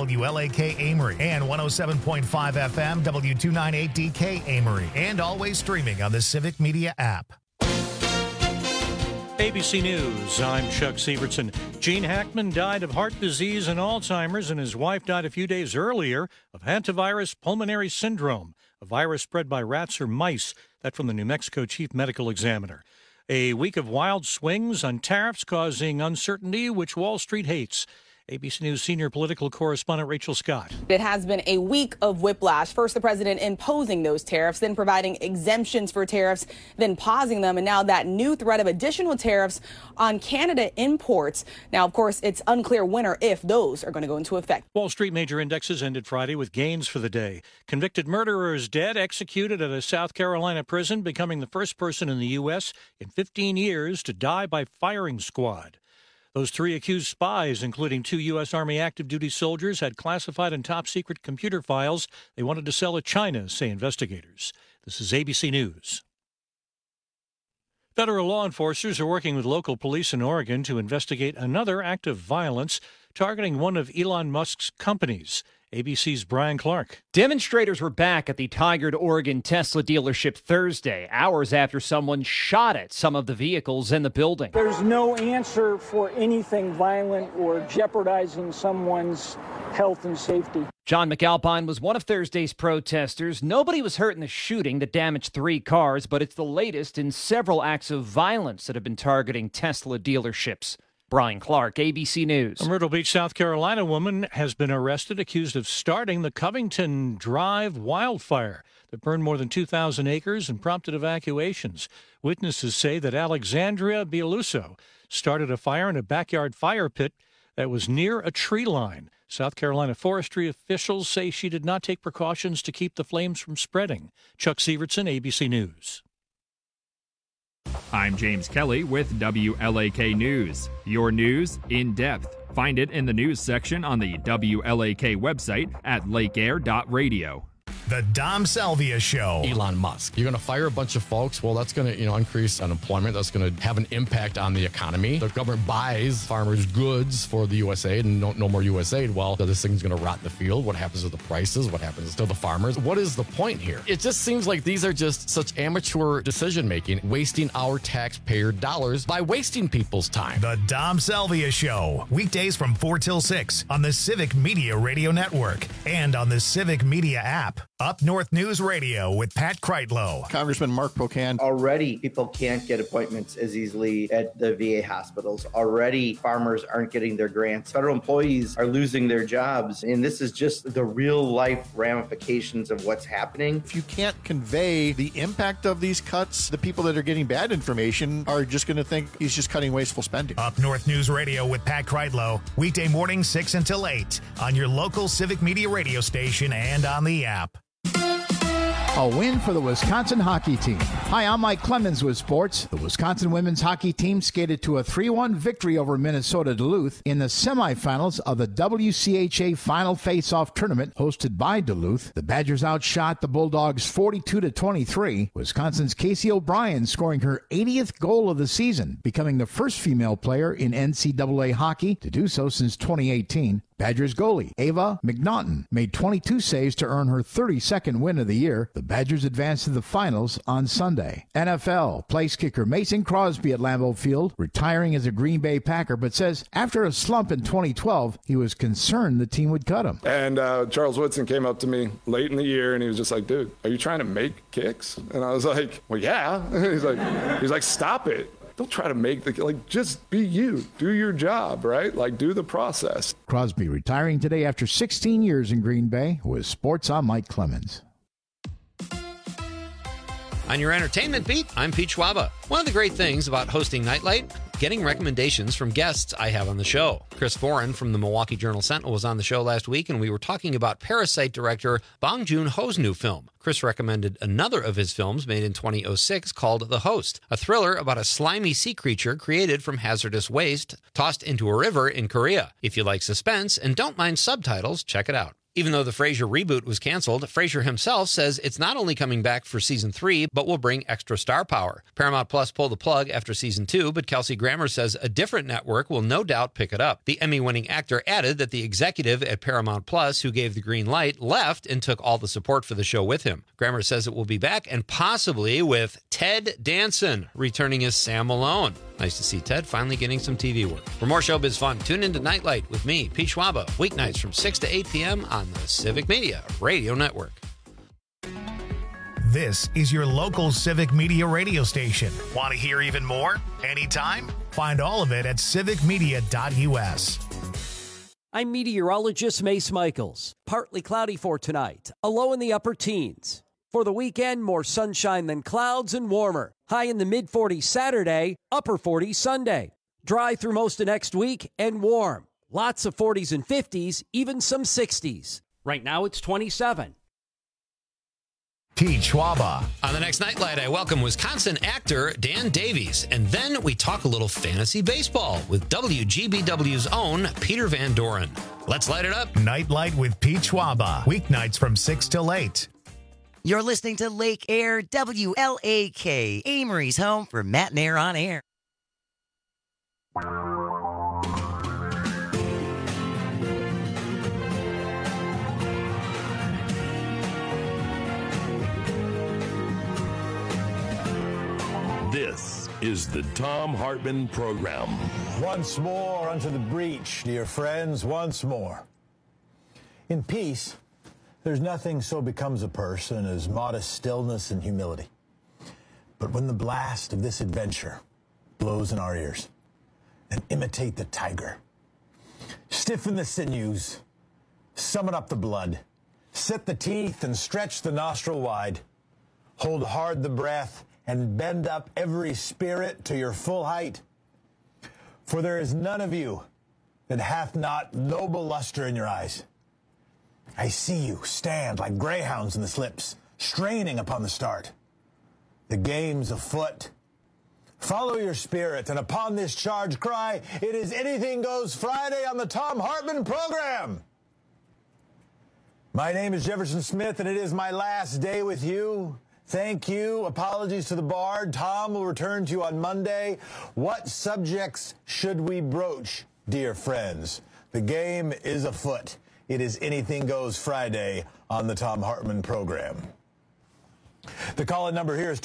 WLAK Amory, and 107.5 FM W298DK Amory, and always streaming on the Civic Media app. ABC News, I'm Chuck Sievertson. Gene Hackman died of heart disease and Alzheimer's, and his wife died a few days earlier of hantavirus pulmonary syndrome, a virus spread by rats or mice. That from the New Mexico Chief Medical Examiner. A week of wild swings on tariffs causing uncertainty, which Wall Street hates. ABC News senior political correspondent Rachel Scott. It has been a week of whiplash. First, the president imposing those tariffs, then providing exemptions for tariffs, then pausing them, and now that new threat of additional tariffs on Canada imports. Now, of course, it's unclear when or if those are going to go into effect. Wall Street major indexes ended Friday with gains for the day. Convicted murderer is dead, executed at a South Carolina prison, becoming the first person in the U.S. in 15 years to die by firing squad. Those three accused spies, including 2 U.S. Army active duty soldiers, had classified and top-secret computer files they wanted to sell to China, say investigators. This is ABC News. Federal law enforcers are working with local police in Oregon to investigate another act of violence targeting one of Elon Musk's companies. ABC's Brian Clark. Demonstrators were back at the Tigard, Oregon Tesla dealership Thursday, hours after someone shot at some of the vehicles in the building. There's no answer for anything violent or jeopardizing someone's health and safety. John McAlpine was one of Thursday's protesters. Nobody was hurt in the shooting that damaged 3 cars, but it's the latest in several acts of violence that have been targeting Tesla dealerships. Brian Clark, ABC News. A Myrtle Beach, South Carolina woman has been arrested accused of starting the Covington Drive wildfire that burned more than 2,000 acres and prompted evacuations. Witnesses say that Alexandria Bialuso started a fire in a backyard fire pit that was near a tree line. South Carolina forestry officials say she did not take precautions to keep the flames from spreading. Chuck Sievertson, ABC News. I'm James Kelly with WLAK News. Your news in depth. Find it in the news section on the WLAK website at lakeair.radio. The Dom Salvia Show. Elon Musk. You're going to fire a bunch of folks. Well, that's going to, increase unemployment. That's going to have an impact on the economy. The government buys farmers' goods for the USAID and no more USAID. Well, this thing's going to rot in the field. What happens with the prices? What happens to the farmers? What is the point here? It just seems like these are just such amateur decision-making, wasting our taxpayer dollars by wasting people's time. The Dom Salvia Show. Weekdays from 4 till 6 on the Civic Media Radio Network and on the Civic Media app. Up North News Radio with Pat Kreitlow. Congressman Mark Pocan. Already, people can't get appointments as easily at the VA hospitals. Already, farmers aren't getting their grants. Federal employees are losing their jobs. And this is just the real-life ramifications of what's happening. If you can't convey the impact of these cuts, the people that are getting bad information are just going to think he's just cutting wasteful spending. Up North News Radio with Pat Kreitlow. Weekday mornings 6 until 8 on your local Civic Media radio station and on the app. A win for the Wisconsin hockey team. Hi, I'm Mike Clemens with sports. The Wisconsin women's hockey team skated to a 3-1 victory over Minnesota Duluth in the semifinals of the WCHA Final Face-Off Tournament hosted by Duluth. The Badgers outshot the Bulldogs 42-23. Wisconsin's Casey O'Brien scoring her 80th goal of the season, becoming the first female player in NCAA hockey to do so since 2018. Badgers goalie Ava McNaughton made 22 saves to earn her 32nd win of the year. The Badgers advanced to the finals on Sunday. NFL place kicker Mason Crosby at Lambeau Field, retiring as a Green Bay Packer, but says after a slump in 2012, he was concerned the team would cut him. And Charles Woodson came up to me late in the year, and he was just like, dude, are you trying to make kicks? And I was like, well, yeah. He's like, stop it. Don't try to make just be you. Do your job, right? Do the process. Crosby retiring today after 16 years in Green Bay. With sports, I'm Mike Clemens. On your entertainment beat, I'm Pete Schwaba. One of the great things about hosting Nightlight, getting recommendations from guests I have on the show. Chris Foran from the Milwaukee Journal-Sentinel was on the show last week, and we were talking about Parasite director Bong Joon-ho's new film. Chris recommended another of his films made in 2006 called The Host, a thriller about a slimy sea creature created from hazardous waste tossed into a river in Korea. If you like suspense and don't mind subtitles, check it out. Even though the Frasier reboot was canceled, Frasier himself says it's not only coming back for season 3, but will bring extra star power. Paramount Plus pulled the plug after season 2, but Kelsey Grammer says a different network will no doubt pick it up. The Emmy-winning actor added that the executive at Paramount Plus who gave the green light left and took all the support for the show with him. Grammer says it will be back and possibly with Ted Danson returning as Sam Malone. Nice to see Ted finally getting some TV work. For more showbiz fun, tune into Nightlight with me, Pete Schwaba, weeknights from 6 to 8 p.m. on the Civic Media Radio Network. This is your local Civic Media radio station. Want to hear even more? Anytime? Find all of it at civicmedia.us. I'm meteorologist Mace Michaels. Partly cloudy for tonight, a low in the upper teens. For the weekend, more sunshine than clouds and warmer. High in the mid-40s Saturday, upper 40s Sunday. Dry through most of next week and warm. Lots of 40s and 50s, even some 60s. Right now it's 27. Pete Schwaba. On the next Nightlight, I welcome Wisconsin actor Dan Davies. And then we talk a little fantasy baseball with WGBW's own Peter Van Doren. Let's light it up. Nightlight with Pete Schwaba. Weeknights from 6 till 8. You're listening to Lake Air WLAK, Amory's home for Matt and Air on Air. This is the Thom Hartmann Program. Once more unto the breach, dear friends, once more. In peace, there's nothing so becomes a person as modest stillness and humility. But when the blast of this adventure blows in our ears, then imitate the tiger. Stiffen the sinews, summon up the blood, set the teeth and stretch the nostril wide. Hold hard the breath and bend up every spirit to your full height. For there is none of you that hath not noble luster in your eyes. I see you stand like greyhounds in the slips, straining upon the start. The game's afoot. Follow your spirit, and upon this charge cry, it is Anything Goes Friday on the Thom Hartmann Program. My name is Jefferson Smith, and it is my last day with you. Thank you. Apologies to the Bard. Tom will return to you on Monday. What subjects should we broach, dear friends? The game is afoot. It is Anything Goes Friday on the Thom Hartmann Program. The call-in number here is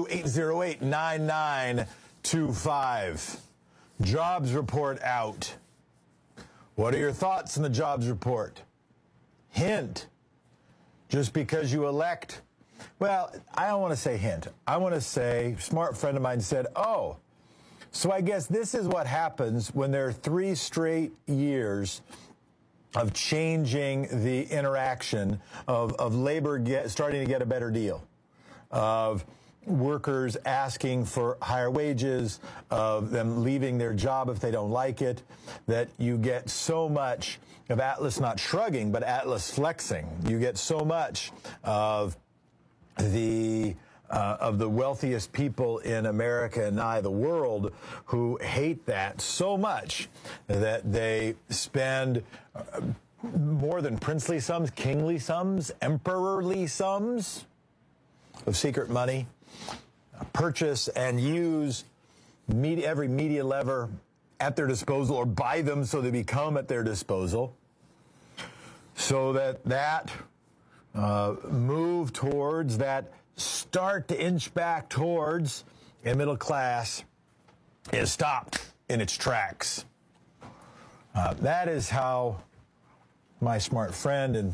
202-808-9925. Jobs report out. What are your thoughts on the jobs report? Hint. Just because you elect... Well, I don't want to say hint. I want to say, a smart friend of mine said, oh, so I guess this is what happens when there are 3 straight years of changing the interaction of labor starting to get a better deal, of workers asking for higher wages, of them leaving their job if they don't like it, that you get so much of Atlas not shrugging, but Atlas flexing. You get so much of the wealthiest people in America and nigh the world who hate that so much that they spend more than princely sums, kingly sums, emperorly sums of secret money, purchase and use every media lever at their disposal, or buy them so they become at their disposal, so that move towards that start to inch back towards a middle class is stopped in its tracks. That is how my smart friend, in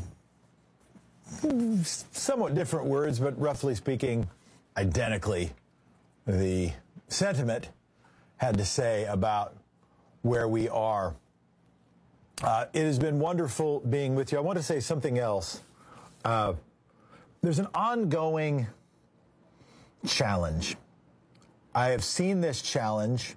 somewhat different words, but roughly speaking, identically, the sentiment had to say about where we are. It has been wonderful being with you. I want to say something else. There's an ongoing challenge. I have seen this challenge.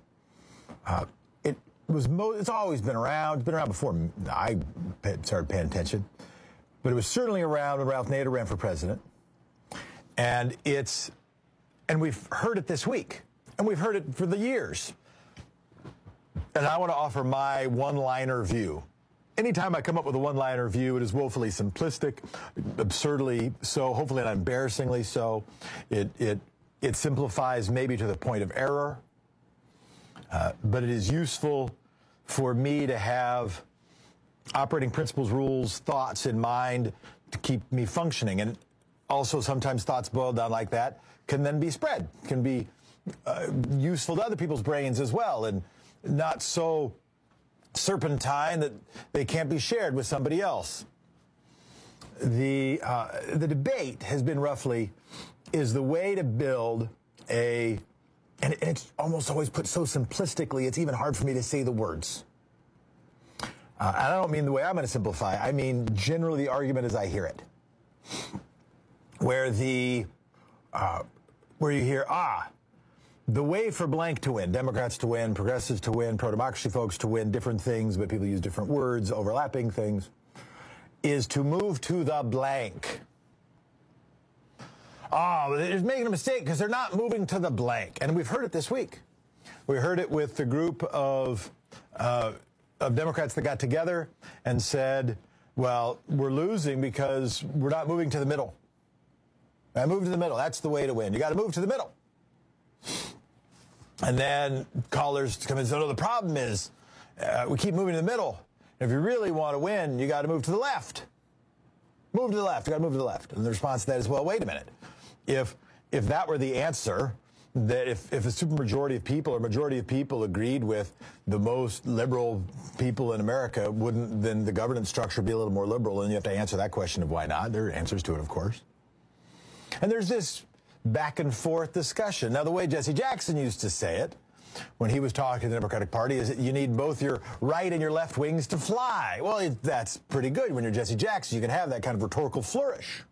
It's always been around. It's been around before I started paying attention. But it was certainly around when Ralph Nader ran for president. And we've heard it this week. And we've heard it for the years. And I want to offer my one-liner view. anytime I come up with a one-liner view, it is woefully simplistic, absurdly so, hopefully not embarrassingly so. It simplifies maybe to the point of error, but it is useful for me to have operating principles, rules, thoughts in mind to keep me functioning. And also sometimes thoughts boiled down like that can then be spread, can be useful to other people's brains as well, and not so serpentine that they can't be shared with somebody else. The debate has been roughly, is the way to build and it's almost always put so simplistically, it's even hard for me to say the words. And I don't mean the way I'm going to simplify. I mean generally the argument as I hear it, where you hear, the way for blank to win, Democrats to win, progressives to win, pro-democracy folks to win, different things, but people use different words, overlapping things, is to move to the blank. They're making a mistake because they're not moving to the blank. And we've heard it this week. We heard it with the group of Democrats that got together and said, well, we're losing because we're not moving to the middle. Move to the middle. That's the way to win. You got to move to the middle. And then callers come in and say, no, the problem is we keep moving to the middle. If you really want to win, you got to move to the left. Move to the left. You got to move to the left. And the response to that is, well, wait a minute. If that were the answer, that if a supermajority of people or majority of people agreed with the most liberal people in America, wouldn't then the governance structure be a little more liberal? And you have to answer that question of why not. There are answers to it, of course. And there's this back and forth discussion. Now, the way Jesse Jackson used to say it when he was talking to the Democratic Party is that you need both your right and your left wings to fly. Well, that's pretty good. When you're Jesse Jackson, you can have that kind of rhetorical flourish.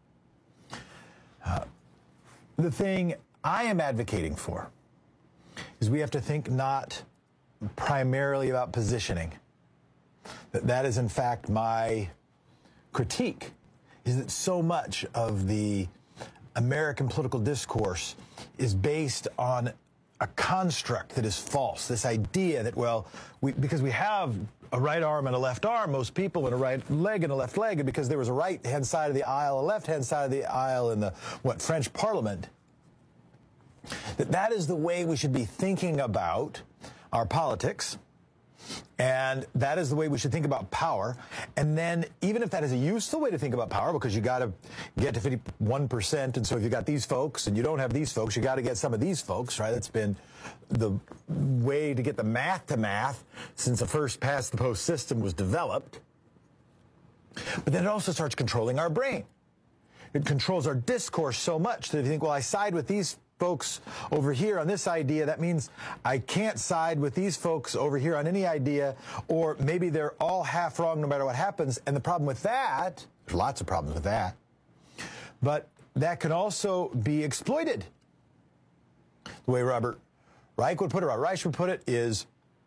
The thing I am advocating for is we have to think not primarily about positioning. That is, in fact, my critique, is that so much of the American political discourse is based on a construct that is false. This idea that, well, because we have a right arm and a left arm, most people, and a right leg and a left leg, and because there was a right-hand side of the aisle, a left-hand side of the aisle in the, French Parliament, that is the way we should be thinking about our politics. And that is the way we should think about power. And then even if that is a useful way to think about power, because you got to get to 51%, and so if you got these folks and you don't have these folks, you got to get some of these folks, right? That's been the way to get the math to math since the first past the post system was developed. But then it also starts controlling our brain. It controls our discourse so much that if you think, well, I side with these folks over here on this idea, that means I can't side with these folks over here on any idea, or maybe they're all half wrong no matter what happens. And the problem with that, there's lots of problems with that, but that can also be exploited. The way Robert Reich would put it is,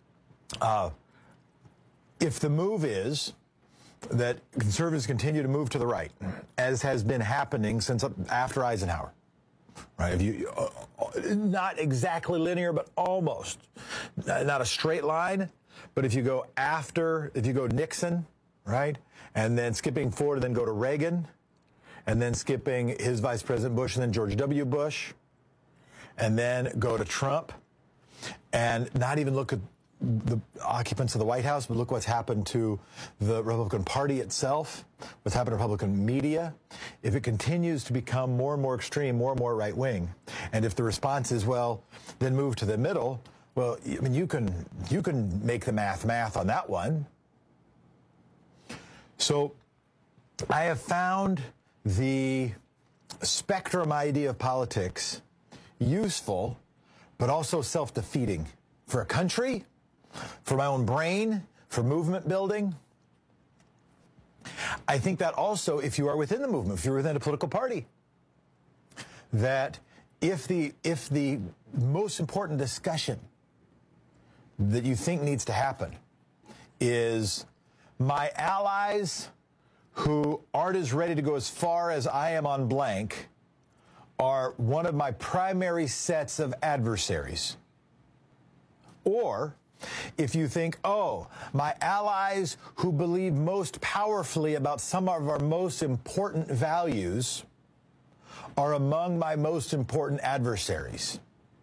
if the move is that conservatives continue to move to the right, as has been happening since after Eisenhower, right? If you not exactly linear, but almost. Not a straight line, but if you go Nixon, right? And then skipping forward and then go to Reagan, and then skipping his Vice President Bush and then George W. Bush, and then go to Trump, and not even look at the occupants of the White House, but look what's happened to the Republican Party itself, what's happened to Republican media. If it continues to become more and more extreme, more and more right-wing, and if the response is, well, then move to the middle, well, I mean, you can make the math on that one. So I have found the spectrum idea of politics useful, but also self-defeating for a country, for my own brain, for movement building. I think that also, if you are within the movement, if you're within a political party, that if the most important discussion that you think needs to happen is my allies who aren't as ready to go as far as I am on blank are one of my primary sets of adversaries, or If you think, oh, my allies who believe most powerfully about some of our most important values are among my most important adversaries,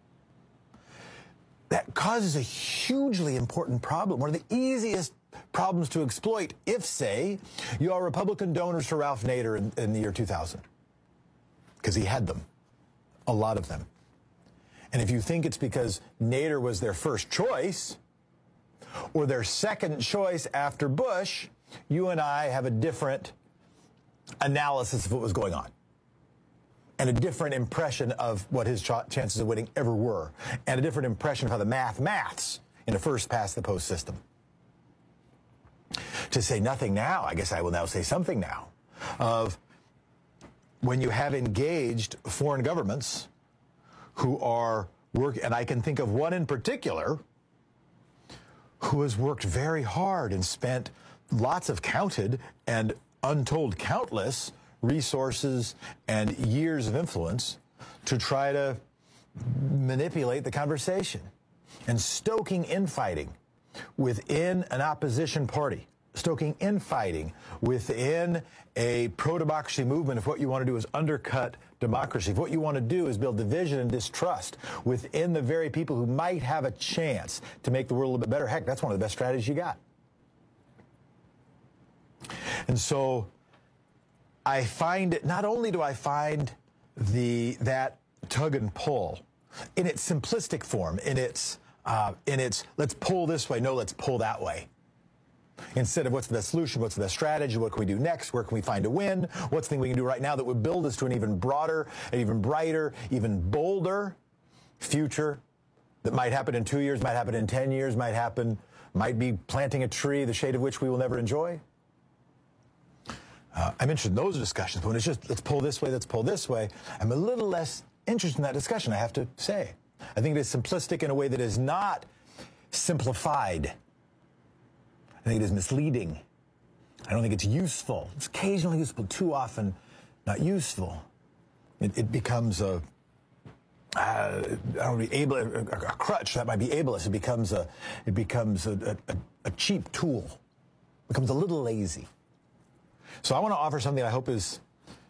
that causes a hugely important problem. One of the easiest problems to exploit if, say, you are Republican donors for Ralph Nader in the year 2000, because he had them, a lot of them. And if you think it's because Nader was their first choice or their second choice after Bush, you and I have a different analysis of what was going on and a different impression of what his chances of winning ever were and a different impression of how the maths in a first-past-the-post system. To say nothing now, I guess I will now say something now, of when you have engaged foreign governments who are working, and I can think of one in particular who has worked very hard and spent lots of counted and untold countless resources and years of influence to try to manipulate the conversation and stoking infighting within an opposition party, stoking infighting within a pro-democracy movement. If what you want to do is undercut democracy, if what you want to do is build division and distrust within the very people who might have a chance to make the world a little bit better, heck, that's one of the best strategies you got. And so I find it, not only do I find that tug and pull in its simplistic form, in its let's pull this way, no, let's pull that way. Instead of what's the best solution, what's the best strategy, what can we do next, where can we find a win, what's the thing we can do right now that would build us to an even broader, an even brighter, even bolder future that might happen in 2 years, might happen in 10 years, might be planting a tree, the shade of which we will never enjoy. I'm interested in those discussions, but when it's just let's pull this way, let's pull this way, I'm a little less interested in that discussion, I have to say. I think it is simplistic in a way that is not simplified. I think it is misleading. I don't think it's useful. It's occasionally useful, too often not useful. It becomes a crutch that might be ableist. It becomes a cheap tool. It becomes a little lazy. So I want to offer something I hope is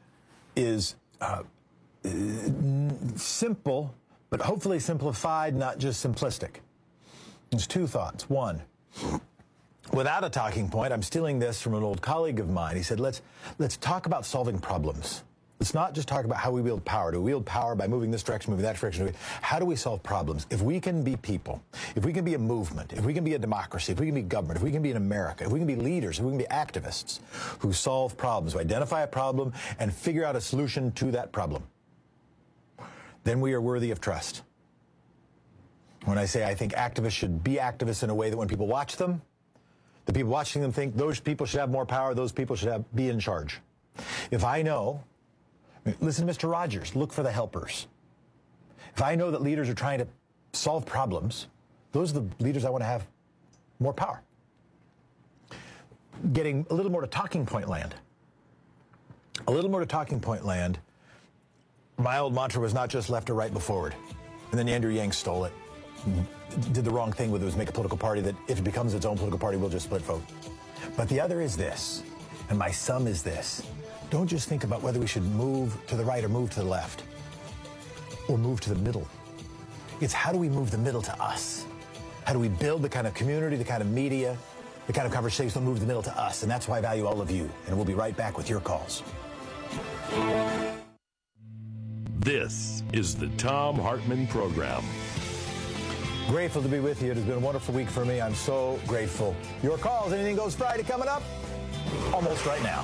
simple, but hopefully simplified, not just simplistic. There's two thoughts. One, without a talking point, I'm stealing this from an old colleague of mine. He said, let's talk about solving problems. Let's not just talk about how we wield power. Do we wield power by moving this direction, moving that direction? How do we solve problems? If we can be people, if we can be a movement, if we can be a democracy, if we can be government, if we can be in America, if we can be leaders, if we can be activists who solve problems, who identify a problem and figure out a solution to that problem, then we are worthy of trust. When I say I think activists should be activists in a way that when people watch them, the people watching them think those people should have more power, those people should be in charge. If I know, listen to Mr. Rogers, look for the helpers. If I know that leaders are trying to solve problems, those are the leaders I want to have more power. Getting a little more to talking point land. A little more to talking point land. My old mantra was not just left or right but forward. And then Andrew Yang stole it. Did the wrong thing with it, was make a political party that if it becomes its own political party, we'll just split vote. But the other is this, and my sum is this. Don't just think about whether we should move to the right or move to the left or move to the middle. It's how do we move the middle to us? How do we build the kind of community, the kind of media, the kind of conversation that moves the middle to us? And that's why I value all of you. And we'll be right back with your calls. This is the Thom Hartmann Program. Grateful to be with you. It has been a wonderful week for me. I'm so grateful. Your calls, Anything Goes Friday coming up almost right now.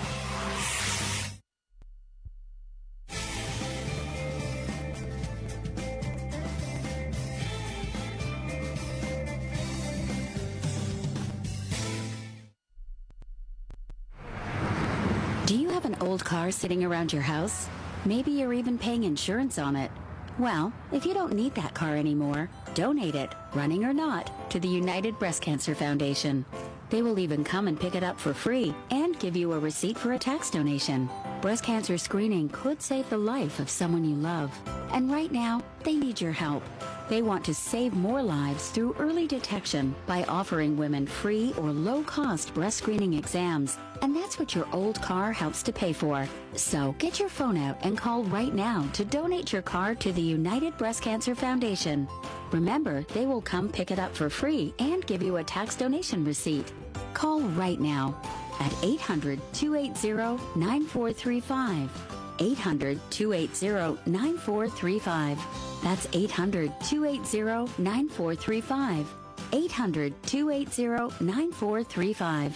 Do you have an old car sitting around your house? Maybe you're even paying insurance on it. Well, if you don't need that car anymore, donate it, running or not, to the United Breast Cancer Foundation. They will even come and pick it up for free and give you a receipt for a tax donation. Breast cancer screening could save the life of someone you love. And right now, they need your help. They want to save more lives through early detection by offering women free or low-cost breast screening exams. And that's what your old car helps to pay for. So get your phone out and call right now to donate your car to the United Breast Cancer Foundation. Remember, they will come pick it up for free and give you a tax donation receipt. Call right now at 800-280-9435. 800-280-9435. That's 800-280-9435. 800-280-9435.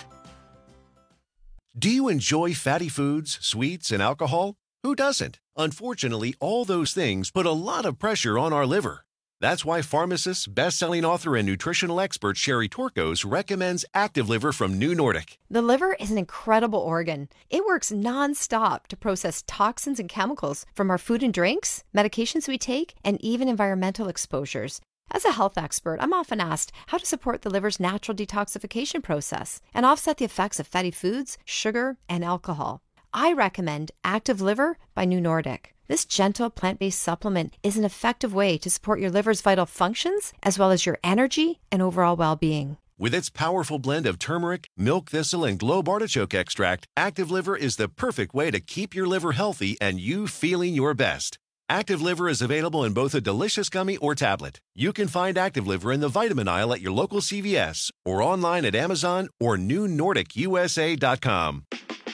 Do you enjoy fatty foods, sweets, and alcohol? Who doesn't? Unfortunately, all those things put a lot of pressure on our liver. That's why pharmacist, best-selling author, and nutritional expert Sherry Torkos recommends Active Liver from New Nordic. The liver is an incredible organ. It works nonstop to process toxins and chemicals from our food and drinks, medications we take, and even environmental exposures. As a health expert, I'm often asked how to support the liver's natural detoxification process and offset the effects of fatty foods, sugar, and alcohol. I recommend Active Liver by New Nordic. This gentle plant-based supplement is an effective way to support your liver's vital functions as well as your energy and overall well-being. With its powerful blend of turmeric, milk thistle, and globe artichoke extract, Active Liver is the perfect way to keep your liver healthy and you feeling your best. Active Liver is available in both a delicious gummy or tablet. You can find Active Liver in the vitamin aisle at your local CVS or online at Amazon or newnordicusa.com.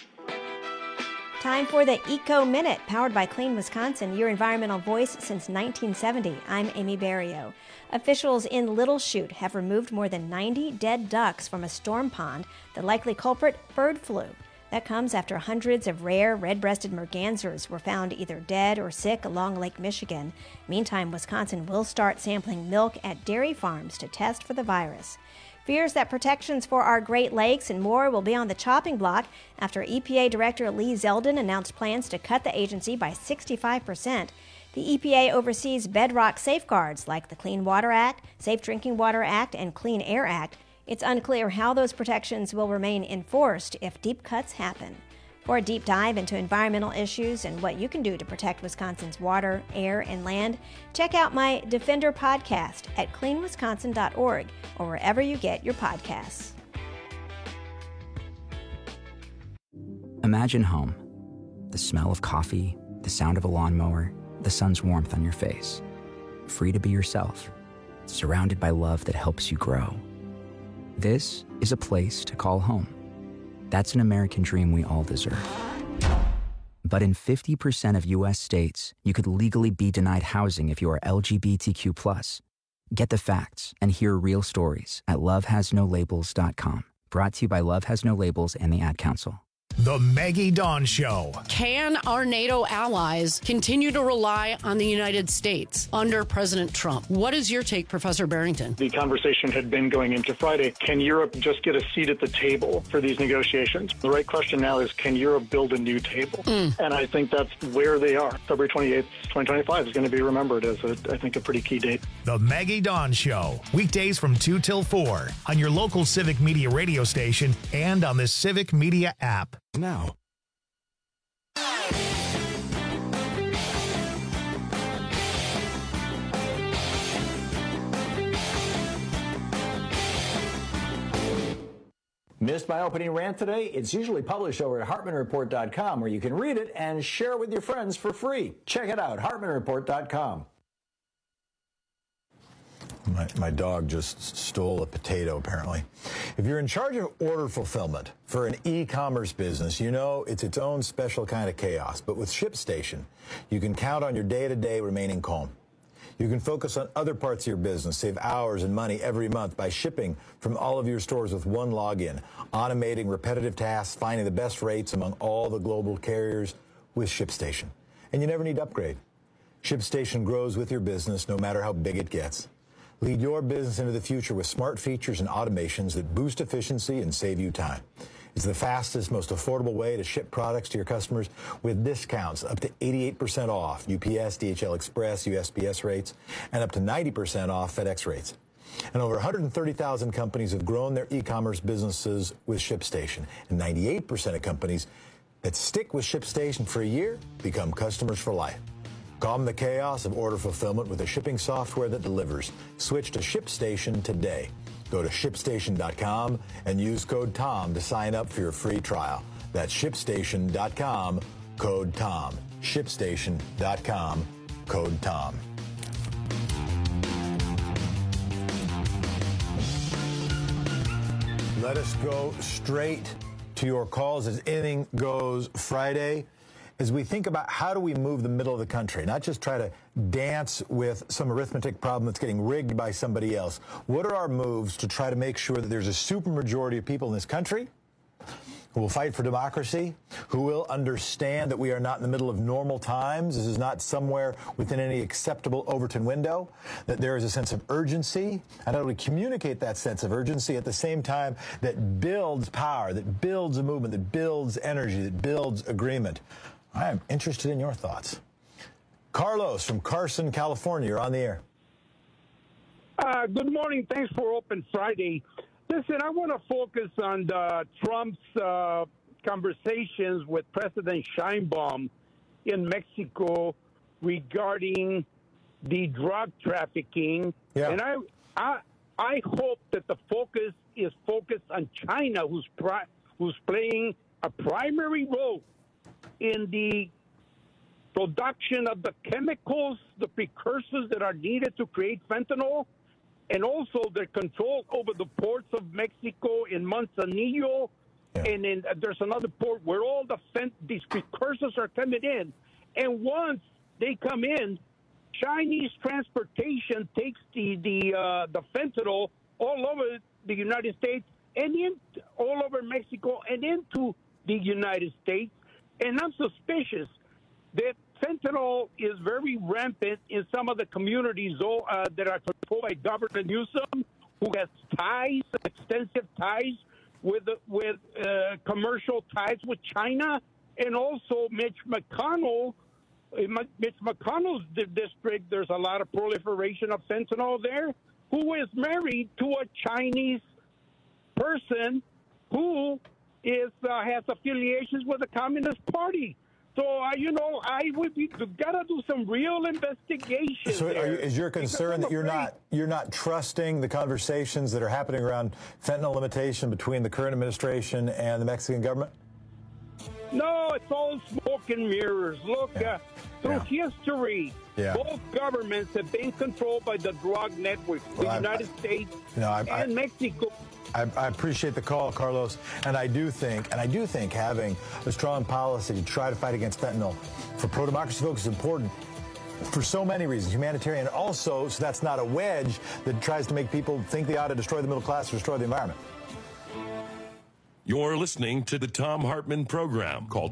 Time for the Eco Minute, powered by Clean Wisconsin, your environmental voice since 1970. I'm Amy Barrio. Officials in Little Chute have removed more than 90 dead ducks from a storm pond. The likely culprit, bird flu. That comes after hundreds of rare red-breasted mergansers were found either dead or sick along Lake Michigan. Meantime, Wisconsin will start sampling milk at dairy farms to test for the virus. Fears that protections for our Great Lakes and more will be on the chopping block after EPA Director Lee Zeldin announced plans to cut the agency by 65%. The EPA oversees bedrock safeguards like the Clean Water Act, Safe Drinking Water Act, and Clean Air Act. It's unclear how those protections will remain enforced if deep cuts happen. For a deep dive into environmental issues and what you can do to protect Wisconsin's water, air, and land, check out my Defender podcast at cleanwisconsin.org or wherever you get your podcasts. Imagine home. The smell of coffee, the sound of a lawnmower, the sun's warmth on your face. Free to be yourself, surrounded by love that helps you grow. This is a place to call home. That's an American dream we all deserve. But in 50% of U.S. states, you could legally be denied housing if you are LGBTQ+. Get the facts and hear real stories at lovehasnolabels.com. Brought to you by Love Has No Labels and the Ad Council. The Maggie Dawn Show. Can our NATO allies continue to rely on the United States under President Trump? What is your take, Professor Barrington? The conversation had been going into Friday. Can Europe just get a seat at the table for these negotiations? The right question now is, can Europe build a new table? And I think that's where they are. February 28th, 2025 is going to be remembered as, I think, a pretty key date. The Maggie Dawn Show. Weekdays from 2 till 4 on your local Civic Media radio station and on the Civic Media app. Now. Missed my opening rant today? It's usually published over at HartmanReport.com, where you can read it and share it with your friends for free. Check it out, HartmanReport.com. My dog just stole a potato, apparently. If you're in charge of order fulfillment for an e-commerce business, you know it's its own special kind of chaos. But with ShipStation, you can count on your day-to-day remaining calm. You can focus on other parts of your business, save hours and money every month by shipping from all of your stores with one login, automating repetitive tasks, finding the best rates among all the global carriers with ShipStation. And you never need to upgrade. ShipStation grows with your business no matter how big it gets. Lead your business into the future with smart features and automations that boost efficiency and save you time. It's the fastest, most affordable way to ship products to your customers with discounts up to 88% off UPS, DHL Express, USPS rates, and up to 90% off FedEx rates. And over 130,000 companies have grown their e-commerce businesses with ShipStation. And 98% of companies that stick with ShipStation for a year become customers for life. Calm the chaos of order fulfillment with the shipping software that delivers. Switch to ShipStation today. Go to ShipStation.com and use code TOM to sign up for your free trial. That's ShipStation.com, code TOM. ShipStation.com, code TOM. Let us go straight to your calls as Anything Goes Friday. As we think about how do we move the middle of the country, not just try to dance with some arithmetic problem that's getting rigged by somebody else. What are our moves to try to make sure that there's a supermajority of people in this country who will fight for democracy, who will understand that we are not in the middle of normal times, this is not somewhere within any acceptable Overton window, that there is a sense of urgency, and how do we communicate that sense of urgency at the same time that builds power, that builds a movement, that builds energy, that builds agreement? I am interested in your thoughts. Carlos from Carson, California, you're on the air. Good morning. Thanks for Open Friday. Listen, I want to focus on Trump's conversations with President Sheinbaum in Mexico regarding the drug trafficking. Yeah. And I hope that the focus is focused on China, who's playing a primary role in the production of the chemicals, the precursors that are needed to create fentanyl, and also their control over the ports of Mexico in Manzanillo, and there's another port where all these precursors are coming in. And once they come in, Chinese transportation takes the fentanyl all over the United States and all over Mexico and into the United States. And I'm suspicious that fentanyl is very rampant in some of the communities that are controlled by Governor Newsom, who has ties, extensive ties with commercial ties with China, and also Mitch McConnell. In Mitch McConnell's district, there's a lot of proliferation of fentanyl there, who is married to a Chinese person who has affiliations with the Communist Party. So, I would gotta do some real investigation. So, is your concern that you're not trusting the conversations that are happening around fentanyl limitation between the current administration and the Mexican government? No, it's all smoke and mirrors. Look, through history, both governments have been controlled by the drug network, the United States and Mexico. I appreciate the call, Carlos, and I do think having a strong policy to try to fight against fentanyl for pro-democracy folks is important for so many reasons, humanitarian, and also so that's not a wedge that tries to make people think they ought to destroy the middle class or destroy the environment. You're listening to the Thom Hartmann Program. Call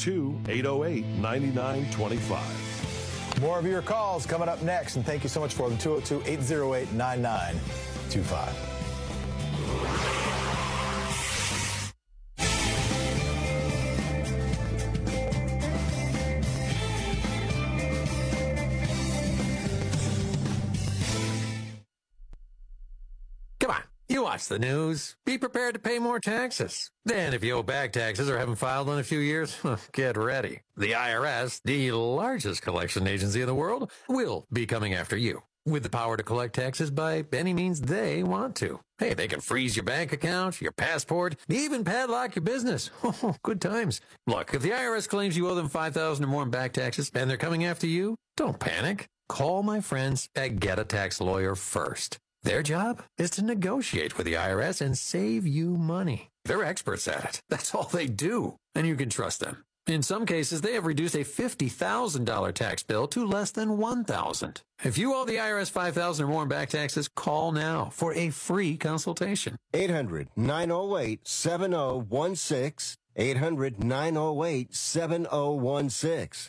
202-808-9925. More of your calls coming up next, and thank you so much for them. 202-808-9925. Come on, you watch the news. Be prepared to pay more taxes. Then if you owe back taxes or haven't filed in a few years, get ready. The IRS, the largest collection agency in the world, will be coming after you, with the power to collect taxes by any means they want to. Hey, they can freeze your bank account, your passport, even padlock your business. Good times. Look, if the IRS claims you owe them $5,000 or more in back taxes and they're coming after you, don't panic. Call my friends at Get a Tax Lawyer first. Their job is to negotiate with the IRS and save you money. They're experts at it. That's all they do, and you can trust them. In some cases, they have reduced a $50,000 tax bill to less than $1,000. If you owe the IRS $5,000 or more in back taxes, call now for a free consultation. 800-908-7016. 800-908-7016.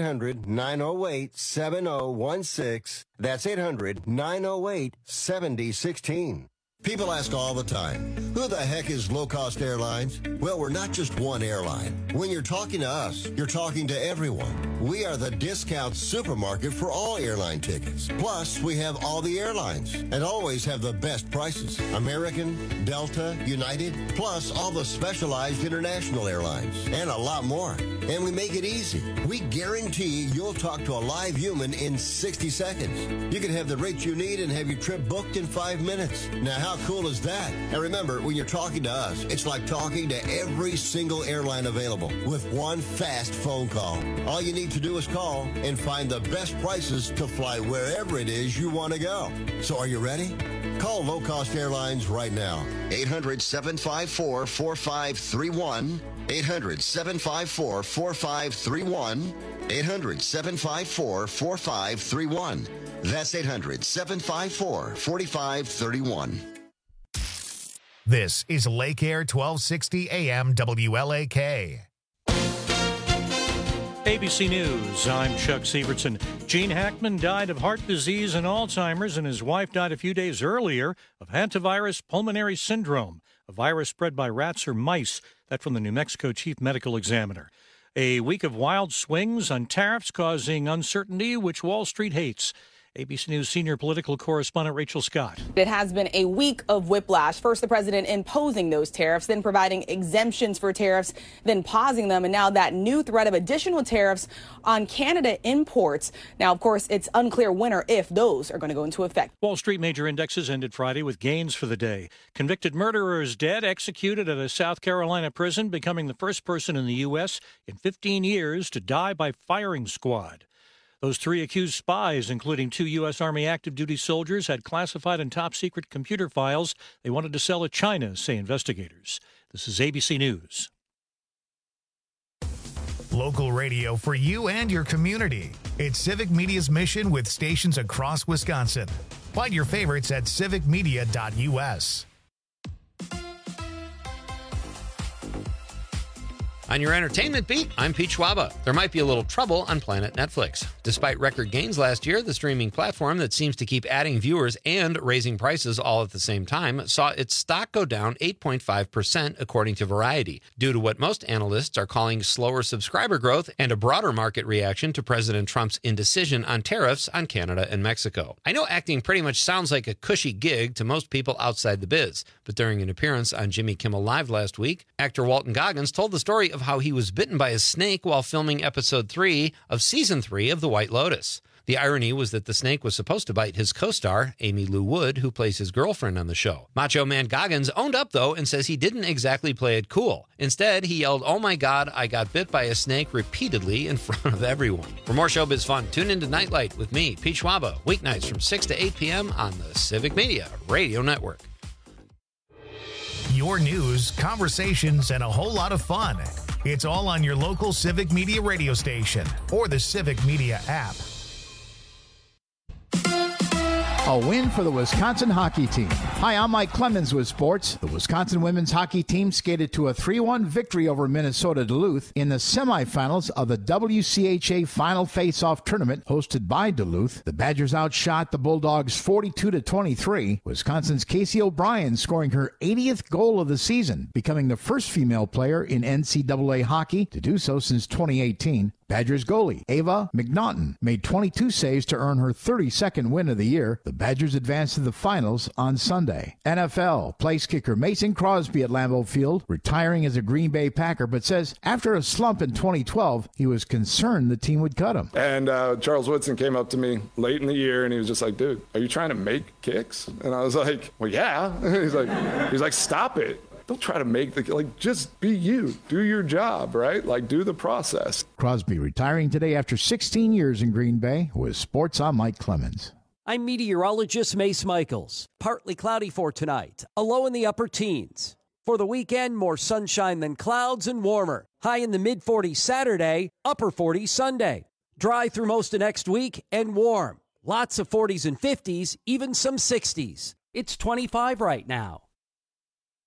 800-908-7016. That's 800-908-7016. People ask all the time, Who the heck is Low Cost Airlines? Well, we're not just one airline. When you're talking to us, you're talking to everyone. We are the discount supermarket for all airline tickets. Plus, we have all the airlines and always have the best prices. American, Delta, United, plus all the specialized international airlines and a lot more. And we make it easy. We guarantee you'll talk to a live human in 60 seconds. You can have the rates you need and have your trip booked in 5 minutes. Now, how cool is that? And remember, when you're talking to us, it's like talking to every single airline available with one fast phone call. All you need to do is call and find the best prices to fly wherever it is you want to go. So are you ready? Call Low Cost Airlines right now. 800-754-4531. 800-754-4531. 800-754-4531. That's 800-754-4531. This is Lake Air 1260 AM WLAK. ABC News, I'm Chuck Sievertson. Gene Hackman died of heart disease and Alzheimer's, and his wife died a few days earlier of hantavirus pulmonary syndrome, a virus spread by rats or mice. That from the New Mexico Chief Medical Examiner. A week of wild swings on tariffs causing uncertainty, which Wall Street hates. ABC News senior political correspondent Rachel Scott. It has been a week of whiplash. First, the president imposing those tariffs, then providing exemptions for tariffs, then pausing them, and now that new threat of additional tariffs on Canada imports. Now, of course, it's unclear when or if those are going to go into effect. Wall Street major indexes ended Friday with gains for the day. Convicted murderer is dead, executed at a South Carolina prison, becoming the first person in the U.S. in 15 years to die by firing squad. Those 3 accused spies, including 2 U.S. Army active duty soldiers, had classified and top-secret computer files they wanted to sell to China, say investigators. This is ABC News. Local radio for you and your community. It's Civic Media's mission with stations across Wisconsin. Find your favorites at civicmedia.us. On your entertainment beat, I'm Pete Schwaba. There might be a little trouble on Planet Netflix. Despite record gains last year, the streaming platform that seems to keep adding viewers and raising prices all at the same time saw its stock go down 8.5%, according to Variety, due to what most analysts are calling slower subscriber growth and a broader market reaction to President Trump's indecision on tariffs on Canada and Mexico. I know acting pretty much sounds like a cushy gig to most people outside the biz, but during an appearance on Jimmy Kimmel Live last week, actor Walton Goggins told the story of how he was bitten by a snake while filming episode 3 of season 3 of The White Lotus. The irony was that the snake was supposed to bite his co-star, Amy Lou Wood, who plays his girlfriend on the show. Macho Man Goggins owned up, though, and says he didn't exactly play it cool. Instead, he yelled, "Oh my God, I got bit by a snake," repeatedly in front of everyone. For more showbiz fun, tune into Nightlight with me, Pete Schwaba, weeknights from 6 to 8 p.m. on the Civic Media Radio Network. Your news, conversations, and a whole lot of fun. It's all on your local Civic Media radio station or the Civic Media app. A win for the Wisconsin hockey team. Hi, I'm Mike Clemens with sports. The Wisconsin women's hockey team skated to a 3-1 victory over Minnesota Duluth in the semifinals of the WCHA Final Face-Off Tournament hosted by Duluth. The Badgers outshot the Bulldogs 42-23. Wisconsin's Casey O'Brien scoring her 80th goal of the season, becoming the first female player in NCAA hockey to do so since 2018. Badgers goalie Ava McNaughton made 22 saves to earn her 32nd win of the year. The Badgers advanced to the finals on Sunday. NFL place kicker Mason Crosby at Lambeau Field, retiring as a Green Bay Packer, but says after a slump in 2012, he was concerned the team would cut him. And Charles Woodson came up to me late in the year, and he was just like, "Dude, are you trying to make kicks?" And I was like, "Well, yeah." He's like, "Stop it. Don't try to make just be you. Do your job, right? Do the process." Crosby retiring today after 16 years in Green Bay. With sports, I'm Mike Clemens. I'm meteorologist Mace Michaels. Partly cloudy for tonight, a low in the upper teens. For the weekend, more sunshine than clouds and warmer. High in the mid-40s Saturday, upper 40s Sunday. Dry through most of next week and warm. Lots of 40s and 50s, even some 60s. It's 25 right now.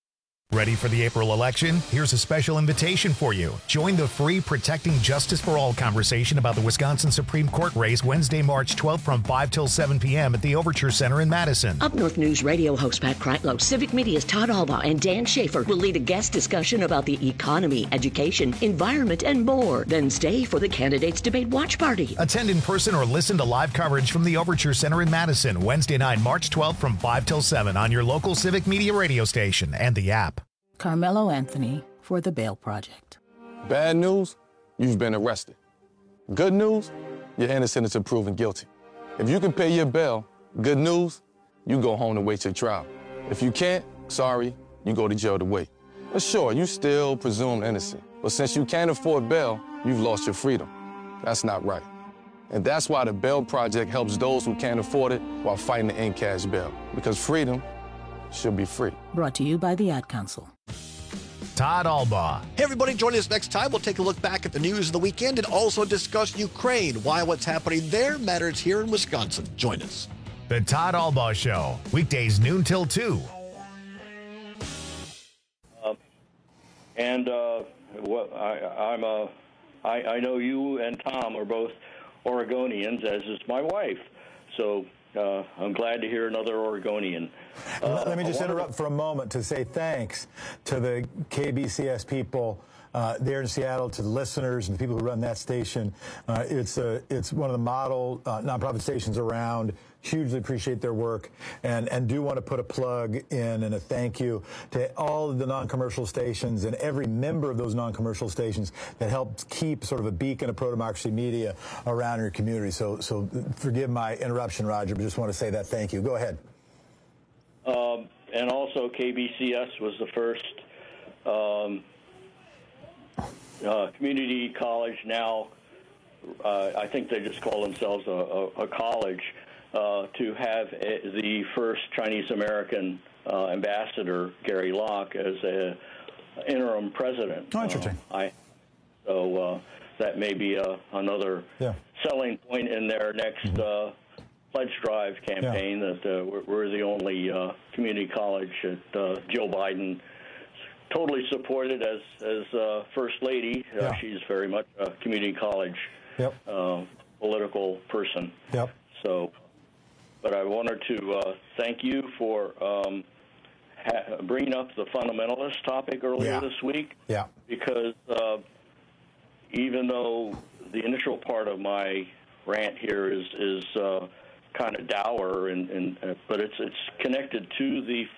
Ready for the April election? Here's a special invitation for you. Join the free Protecting Justice for All conversation about the Wisconsin Supreme Court race Wednesday, March 12th from 5 till 7 p.m. at the Overture Center in Madison. Up North News radio host Pat Kreitlow, Civic Media's Todd Albaugh, and Dan Schaefer will lead a guest discussion about the economy, education, environment, and more. Then stay for the Candidates Debate Watch Party. Attend in person or listen to live coverage from the Overture Center in Madison, Wednesday night, March 12th from 5 till 7 on your local Civic Media radio station and the app. Carmelo Anthony for the Bail Project. Bad news, you've been arrested. Good news, you're innocent until proven guilty. If you can pay your bail, good news, you go home to wait your trial. If you can't, sorry, you go to jail to wait. But sure, you still presumed innocent. But since you can't afford bail, you've lost your freedom. That's not right. And that's why the Bail Project helps those who can't afford it while fighting to end cash bail. Because freedom should be free. Brought to you by the Ad Council. Todd Albaugh. Hey, everybody, join us next time. We'll take a look back at the news of the weekend and also discuss Ukraine, why what's happening there matters here in Wisconsin. Join us. The Todd Albaugh Show, weekdays noon till 2. I know you and Tom are both Oregonians, as is my wife. So I'm glad to hear another Oregonian. Let me just interrupt for a moment to say thanks to the KBCS people there in Seattle, to the listeners and the people who run that station. It's one of the model nonprofit stations around. Hugely appreciate their work, and do want to put a plug in and a thank you to all of the non-commercial stations and every member of those non-commercial stations that helps keep sort of a beacon of pro-democracy media around your community. So forgive my interruption, Roger, but just want to say that thank you. Go ahead. And also KBCS was the first community college. Now I think they just call themselves a college. To have the first Chinese-American ambassador, Gary Locke, as an interim president. Oh, interesting. So that may be another selling point in their next pledge drive campaign, that we're the only community college that Joe Biden totally supported as First Lady. She's very much a community college political person. Yep. So... But I wanted to thank you for bringing up the fundamentalist topic earlier this week. Yeah. Because even though the initial part of my rant here is kind of dour, but it's connected to the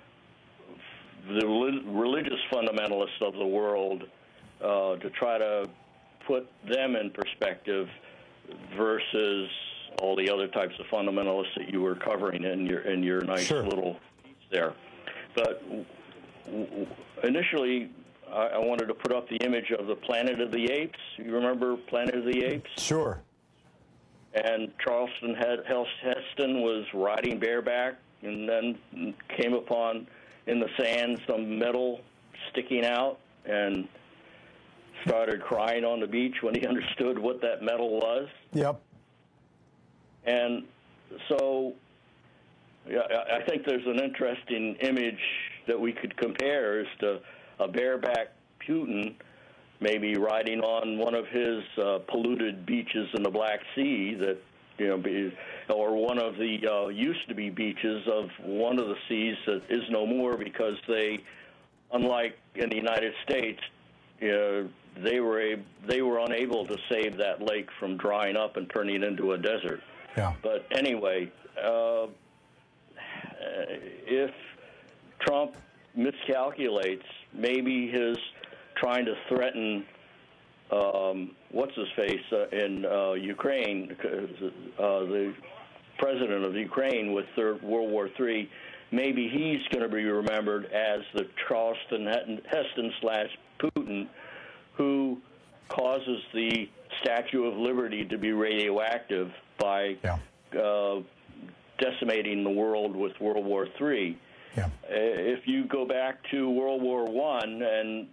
religious fundamentalists of the world, to try to put them in perspective versus all the other types of fundamentalists that you were covering in your nice little piece there. But initially, I wanted to put up the image of the Planet of the Apes. You remember Planet of the Apes? Sure. And Charlton Heston was riding bareback and then came upon in the sand some metal sticking out and started crying on the beach when he understood what that metal was. Yep. And so I think there's an interesting image that we could compare as to a bareback Putin maybe riding on one of his polluted beaches in the Black Sea, that or one of the used-to-be beaches of one of the seas that is no more, because they, unlike in the United States, they were unable to save that lake from drying up and turning into a desert. Yeah. But anyway, if Trump miscalculates, maybe his trying to threaten what's-his-face in Ukraine, the president of Ukraine with World War III, maybe he's going to be remembered as the Charlton Heston / Putin who causes the Statue of Liberty to be radioactive by decimating the world with World War III. Yeah. If you go back to World War I and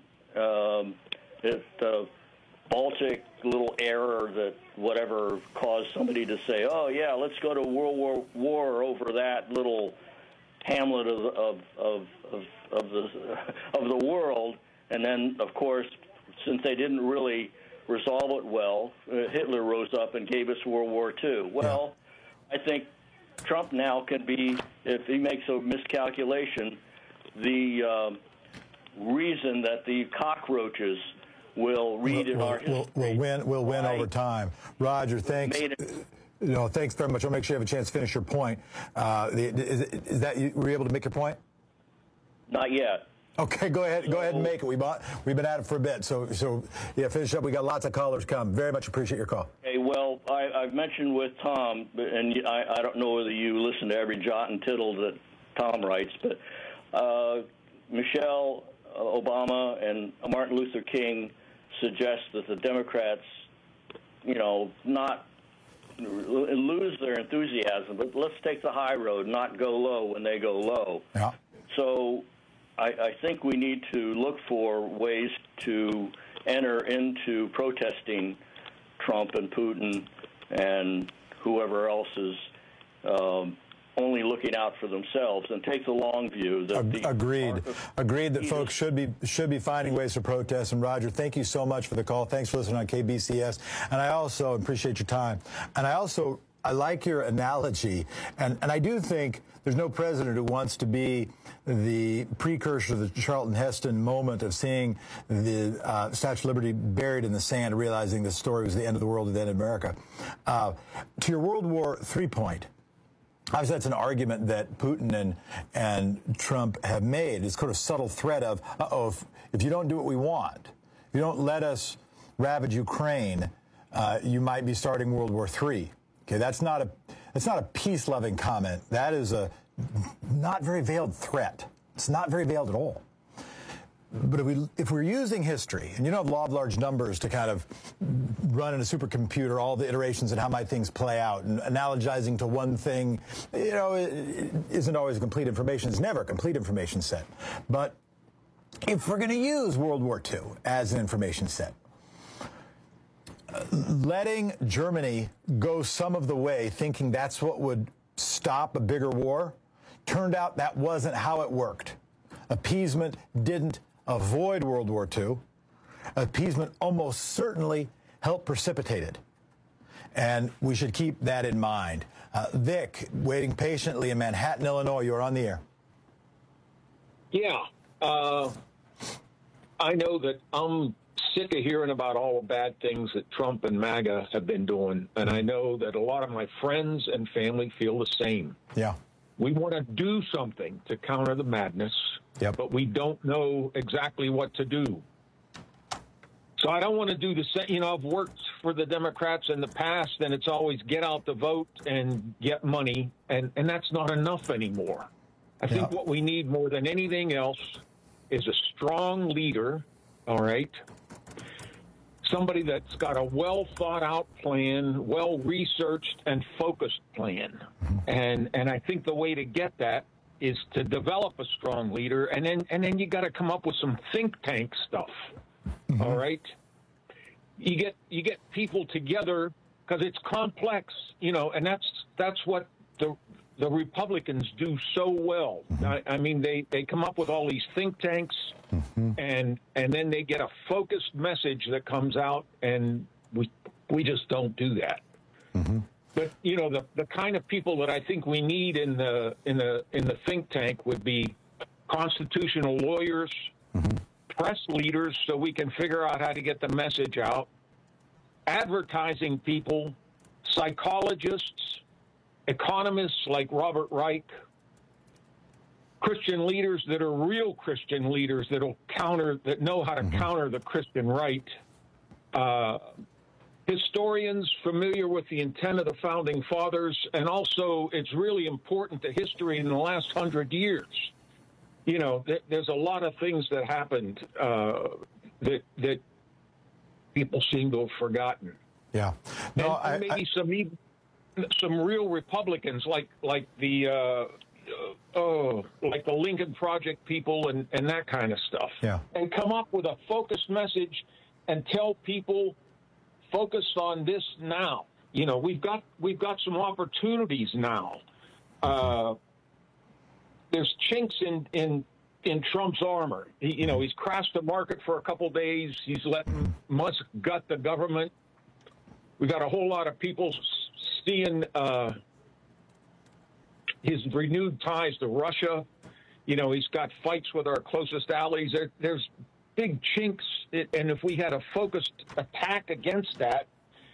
the Baltic little error that whatever caused somebody to say, oh, yeah, let's go to World War over that little hamlet of the world. And then, of course, since they didn't really resolve it well, Hitler rose up and gave us World War II. Well, I think Trump now can be, if he makes a miscalculation, the reason that the cockroaches will read in our history. We'll win over time. Roger, thanks. Thanks very much. I'll make sure you have a chance to finish your point. Is that were you able to make your point? Not yet. Okay, go ahead and make it. We've been at it for a bit, so yeah, finish up. We got lots of callers come. Very much appreciate your call. Okay, well, I've mentioned with Tom, and I don't know whether you listen to every jot and tittle that Tom writes, but Michelle Obama and Martin Luther King suggest that the Democrats, not lose their enthusiasm, but let's take the high road, not go low when they go low. Yeah. So I think we need to look for ways to enter into protesting Trump and Putin and whoever else is only looking out for themselves, and take the long view. Agreed that folks should be finding ways to protest. And Roger, thank you so much for the call. Thanks for listening on KBCS. And I also appreciate your time. And I like your analogy. And I do think there's no president who wants to be the precursor to the Charlton Heston moment of seeing the Statue of Liberty buried in the sand, realizing the story was the end of the world and the end of America. To your World War III point, obviously that's an argument that Putin and Trump have made. It's kind of subtle threat of, if you don't do what we want, if you don't let us ravage Ukraine, you might be starting World War III. Okay, that's not a peace-loving comment. That is a not very veiled threat. It's not very veiled at all. But if we're using history, and law of large numbers to kind of run in a supercomputer all the iterations and how might things play out, and analogizing to one thing, it isn't always complete information. It's never a complete information set. But if we're going to use World War II as an information set, letting Germany go some of the way, thinking that's what would stop a bigger war, turned out that wasn't how it worked. Appeasement didn't avoid World War II. Appeasement almost certainly helped precipitate it. And we should keep that in mind. Vic, waiting patiently in Manhattan, Illinois, you're on the air. Yeah. I know that I'm sick of hearing about all the bad things that Trump and MAGA have been doing, and I know that a lot of my friends and family feel the same. Yeah. We want to do something to counter the madness, but we don't know exactly what to do. So I don't want to do the same. I've worked for the Democrats in the past, and it's always get out the vote and get money, and that's not enough anymore. I think what we need more than anything else is a strong leader, all right? Somebody that's got a well-thought-out plan, well-researched and focused plan. And I think the way to get that is to develop a strong leader, and then you got to come up with some think tank stuff. All right? You get people together because it's complex, and that's what the Republicans do so well. I mean, they come up with all these think tanks, and then they get a focused message that comes out, and we just don't do that. But the kind of people that I think we need in the think tank would be constitutional lawyers, press leaders, so we can figure out how to get the message out, advertising people, psychologists, economists like Robert Reich, Christian leaders that are real Christian leaders that know how to counter the Christian right, historians familiar with the intent of the Founding Fathers, and also it's really important to history in the last 100 years. There's a lot of things that happened that people seem to have forgotten. Yeah. No, and maybe some real Republicans like the Lincoln Project people and that kind of stuff. Yeah. And come up with a focused message and tell people focus on this now. We've got some opportunities now. There's chinks in in Trump's armor. He's crashed the market for a couple days. He's letting Musk gut the government. We got a whole lot of people seeing his renewed ties to Russia. He's got fights with our closest allies. There's big chinks, and if we had a focused attack against that,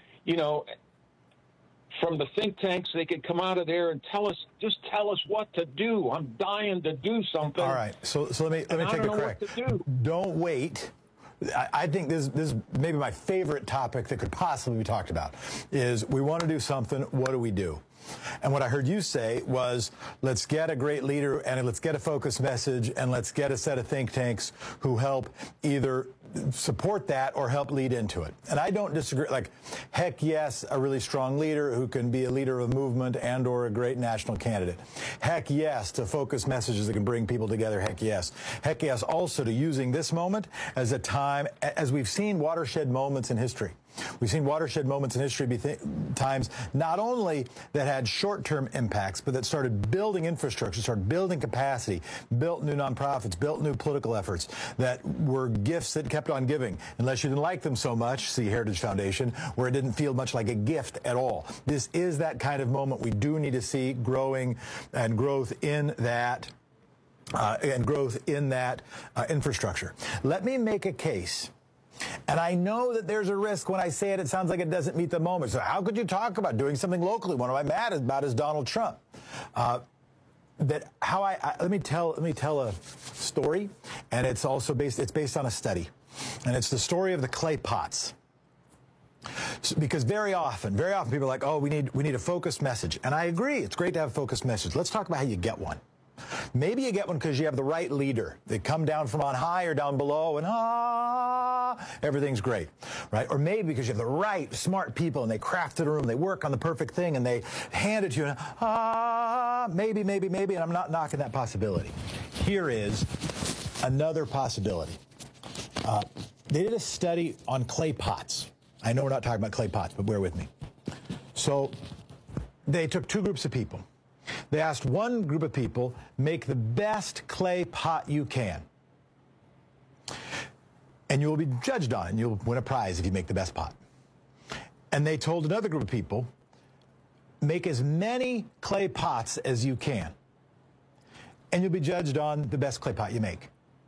from the think tanks, they could come out of there and tell us what to do. I'm dying to do something. All right, so let me take a crack. Don't wait. I think this may be my favorite topic that could possibly be talked about, is we want to do something, what do we do? And what I heard you say was, let's get a great leader and let's get a focused message and let's get a set of think tanks who help either support that or help lead into it. And I don't disagree. Like, heck yes, a really strong leader who can be a leader of a movement and or a great national candidate. Heck yes to focused messages that can bring people together. Heck yes. Heck yes also to using this moment as a time, as we've seen watershed moments in history. We've seen watershed moments in history times not only that had short-term impacts, but that started building infrastructure, started building capacity, built new nonprofits, built new political efforts that were gifts that kept on giving. Unless you didn't like them so much, see Heritage Foundation, where it didn't feel much like a gift at all. This is that kind of moment we do need to see growing and growth in that infrastructure. Let me make a case. And I know that there's a risk when I say it, it sounds like it doesn't meet the moment. So how could you talk about doing something locally? What am I mad about is Donald Trump. Let me tell a story, and it's also based on a study. And it's the story of the clay pots. Because very often people are like, oh, we need a focused message. And I agree, it's great to have a focused message. Let's talk about how you get one. Maybe you get one because you have the right leader. They come down from on high or down below and everything's great, right? Or maybe because you have the right smart people and they crafted a room, they work on the perfect thing and they hand it to you and maybe, and I'm not knocking that possibility. Here is another possibility. They did a study on clay pots. I know we're not talking about clay pots, but bear with me. So they took two groups of people. They asked one group of people, make the best clay pot you can. And you will be judged on it, and you'll win a prize if you make the best pot. And they told another group of people, make as many clay pots as you can. And you'll be judged on the best clay pot you make.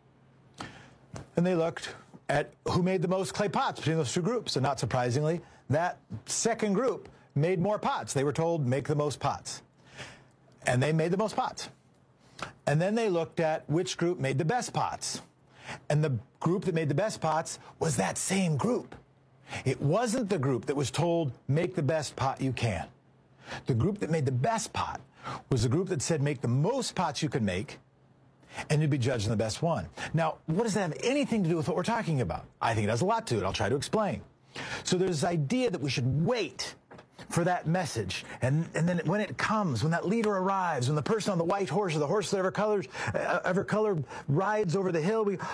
And they looked at who made the most clay pots between those two groups. And not surprisingly, that second group made more pots. They were told, make the most pots. And they made the most pots. And then they looked at which group made the best pots. And the group that made the best pots was that same group. It wasn't the group that was told, make the best pot you can. The group that made the best pot was the group that said, make the most pots you can make, and you'd be judged on the best one. Now, what does that have anything to do with what we're talking about? I think it has a lot to it. I'll try to explain. So there's this idea that we should wait for that message. And then when it comes, when that leader arrives, when the person on the white horse or the horse of every color rides over the hill, we,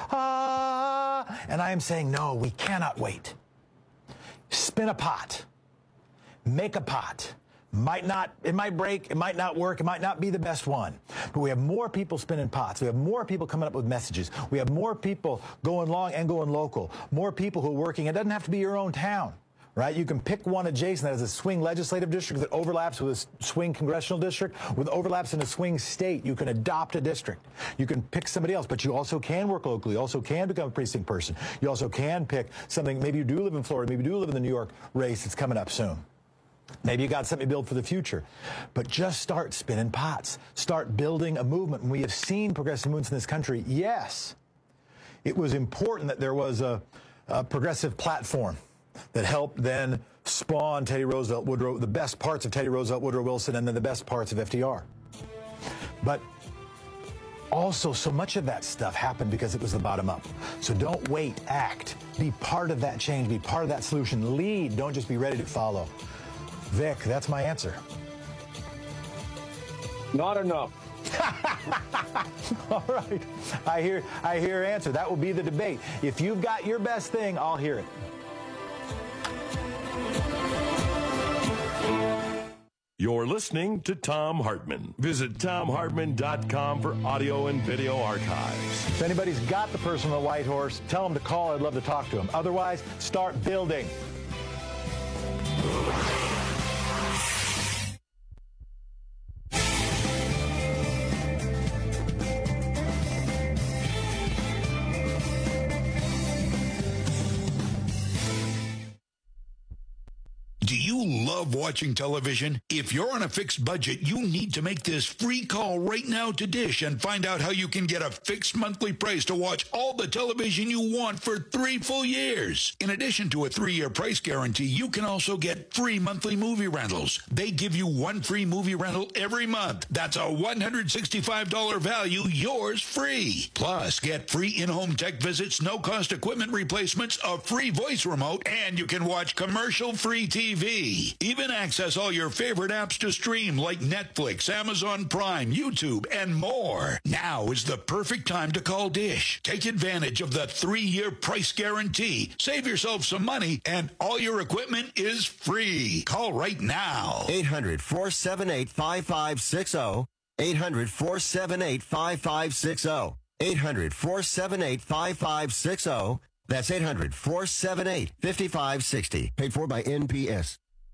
and I am saying, no, we cannot wait. Spin a pot. Make a pot. It might break, it might not work, it might not be the best one. But we have more people spinning pots. We have more people coming up with messages. We have more people going long and going local. More people who are working. It doesn't have to be your own town. Right? You can pick one adjacent that has a swing legislative district that overlaps with a swing congressional district, with overlaps in a swing state. You can adopt a district. You can pick somebody else, but you also can work locally. You also can become a precinct person. You also can pick something. Maybe you do live in Florida. Maybe you do live in the New York race that's coming up soon. Maybe you got something to build for the future. But just start spinning pots. Start building a movement. And we have seen progressive movements in this country. Yes, it was important that there was a progressive platform that helped then spawn Teddy Roosevelt, Woodrow, the best parts of Teddy Roosevelt, Woodrow Wilson, and then the best parts of FDR. But also, so much of that stuff happened because it was the bottom up. So don't wait, act. Be part of that change, be part of that solution. Lead, don't just be ready to follow. Vic, that's my answer. Not enough. All right. I hear your answer. That will be the debate. If you've got your best thing, I'll hear it. You're listening to Thom Hartmann. Visit ThomHartmann.com for audio and video archives. If anybody's got the person on the white horse, tell them to call. I'd love to talk to them. Otherwise, start building. Do you love watching television? If you're on a fixed budget, you need to make this free call right now to Dish and find out how you can get a fixed monthly price to watch all the television you want for 3 full years. In addition to a 3-year price guarantee, you can also get free monthly movie rentals. They give you 1 free movie rental every month. That's a $165 value, yours free. Plus, get free in-home tech visits, no-cost equipment replacements, a free voice remote, and you can watch commercial-free TV. Even access all your favorite apps to stream like Netflix, Amazon Prime, YouTube, and more. Now is the perfect time to call Dish. Take advantage of the 3-year price guarantee. Save yourself some money, and all your equipment is free. Call right now. 800-478-5560. 800-478-5560. 800-478-5560. That's 800-478-5560. Paid for by NPS.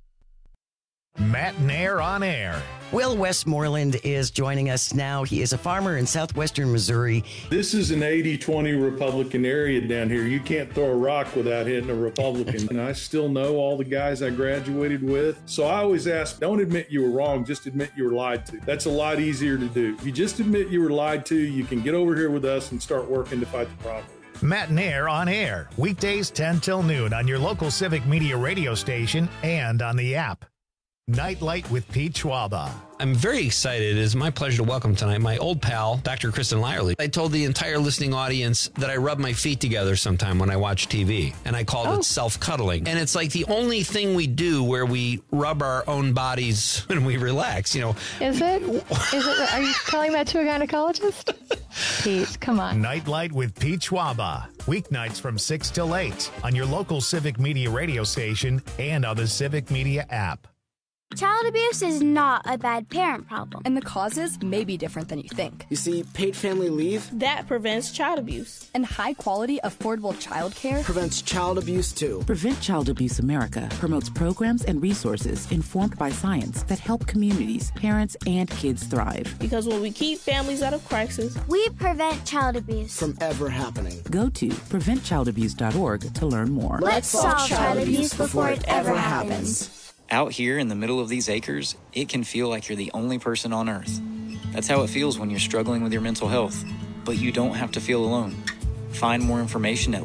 Matt Nair on air. Will Westmoreland is joining us now. He is a farmer in southwestern Missouri. This is an 80-20 Republican area down here. You can't throw a rock without hitting a Republican. And I still know all the guys I graduated with. So I always ask, don't admit you were wrong, just admit you were lied to. That's a lot easier to do. If you just admit you were lied to, you can get over here with us and start working to fight the problem. Matt Nair on air. Weekdays 10 till noon on your local Civic Media radio station and on the app. Nightlight with Pete Schwaba. I'm very excited. It is my pleasure to welcome tonight my old pal, Dr. Kristen Lyerly. I told the entire listening audience that I rub my feet together sometime when I watch TV, and I called it self-cuddling. And it's like the only thing we do where we rub our own bodies when we relax, you know. Is it? Are you telling that to a gynecologist? Pete, come on. Nightlight with Pete Schwaba. Weeknights from 6 till 8 on your local Civic Media radio station and on the Civic Media app. Child abuse is not a bad parent problem. And the causes may be different than you think. You see, paid family leave that prevents child abuse. And high-quality, affordable child care prevents child abuse, too. Prevent Child Abuse America promotes programs and resources informed by science that help communities, parents, and kids thrive. Because when we keep families out of crisis, we prevent child abuse from ever happening. Go to preventchildabuse.org to learn more. Let's solve child abuse before it ever happens. Out here in the middle of these acres, it can feel like you're the only person on earth. That's how it feels when you're struggling with your mental health. But you don't have to feel alone. Find more information at